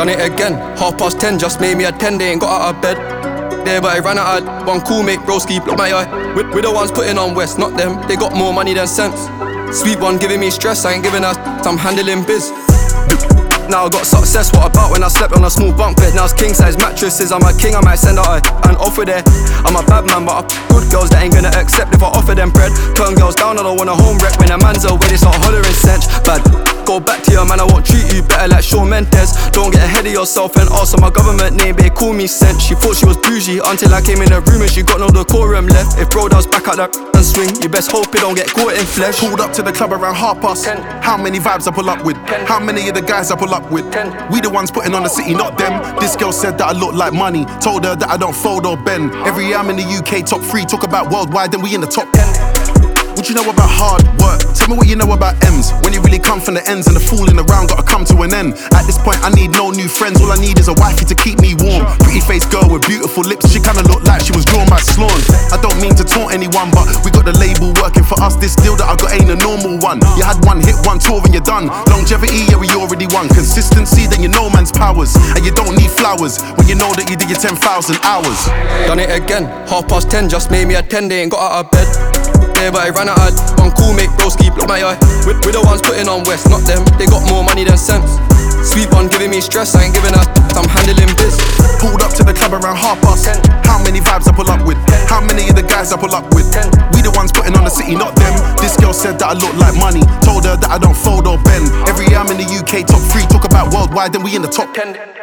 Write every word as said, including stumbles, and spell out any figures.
Done it again, half past ten, just made me a ten, they ain't got out of bed. There, but I ran out of one cool mate, broski, block my eye. We're, we're the ones putting on West, not them. They got more money than sense. Sweet one giving me stress, I ain't giving us, I'm handling biz. Now I got success, what about when I slept on a small bunk bed? Now it's king size mattresses, I'm a king, I might send out a, an offer there. I'm a bad man, but I good girls that ain't gonna accept if I offer them bread. Turn girls down, I don't want a home wreck. When a man's away, they start hollering stench. Bad, go back to your man, I won't treat you better like Shawn Mendes. Don't get ahead of yourself and ask for my government name, they call me Sench. She thought she was bougie until I came in the room and she got no decorum left. If bro does back out that and swing, you best hope it don't get caught in flesh. Pulled up to the club around half past ten. How many vibes I pull up with? How many of the guys I pull up with? We the ones putting on the city, not them. This girl said that I look like money, told her that I don't fold or bend. Every year I'm in the U K top three, talk about worldwide, then we in the top ten. What you know about hard work? Tell me what you know about M's. When you really come from the ends and the fooling around gotta come to an end. At this point I need no new friends, all I need is a wifey to keep me warm. Pretty face girl with beautiful lips, she kinda looked like she was drawn by Sloan. I don't mean to taunt anyone, but we got the label working for us. This deal that I got ain't a normal one. You had one hit, one tour and you're done. Longevity, yeah, we already won. Consistency, then you know man's powers. And you don't need flowers when you know that you did your ten thousand hours. Done it again, half past ten, just made me a ten, they ain't got out of bed. Yeah, but I ran out of one cool mate, broski, block my eye. We're, we're the ones putting on West, not them. They got more money than sense. Sweet one giving me stress, I ain't giving us, I'm handling biz. Pulled up to the club around half past ten. How many vibes I pull up with? How many of the guys I pull up with? We the ones putting on the city, not them. This girl said that I look like money, told her that I don't fold or bend. Every year I'm in the U K top three, talk about worldwide, then we in the top ten.